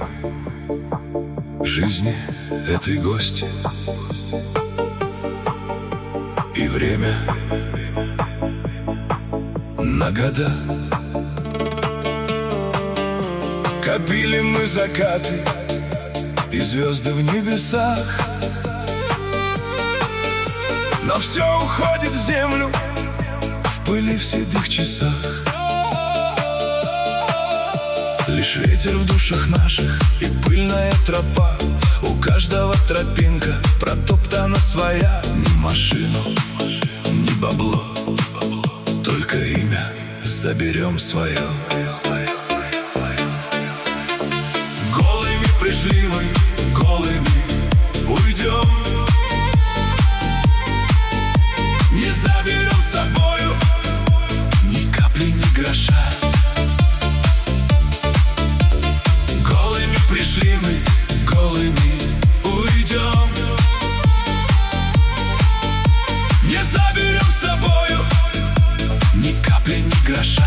в жизни этой гости. И время на года. Копили мы закаты и звезды в небесах, но все уходит в землю в пыли в седых часах. Лишь ветер в душах наших и пыльная тропа. У каждого тропинка протоптана своя. Ни машину, ни бабло, только имя заберем свое. Голыми пришли мы, голыми уйдем. Не заберем с собою ни капли, ни гроша. Голыми пришли мы, голыми уйдем. Не заберем с собою ни капли, ни гроша.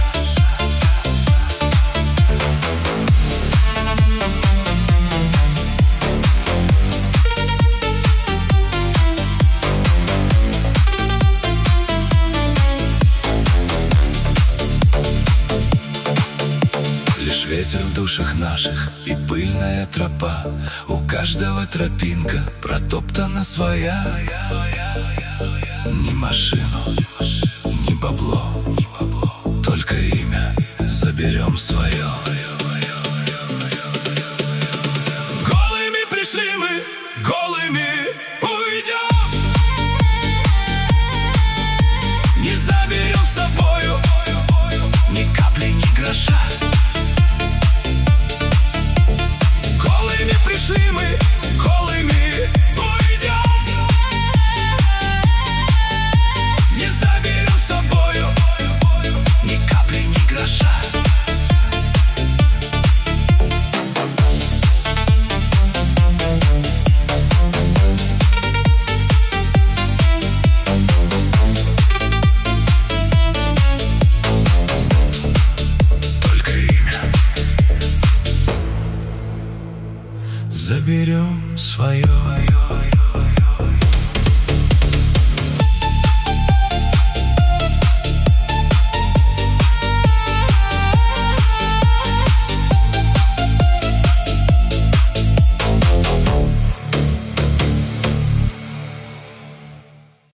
Лишь ветер в душах наших и пыльная тропа. У каждого тропинка протоптана своя. Ни машину, ни бабло, только имя заберем свое. Голыми пришли мы, голыми уйдем. Не заберем с собою ни капли, ни гроша. Голыми пришли мы, голыми уйдем. Не заберем с собою ни капли, ни гроша. Только имя заберем свое.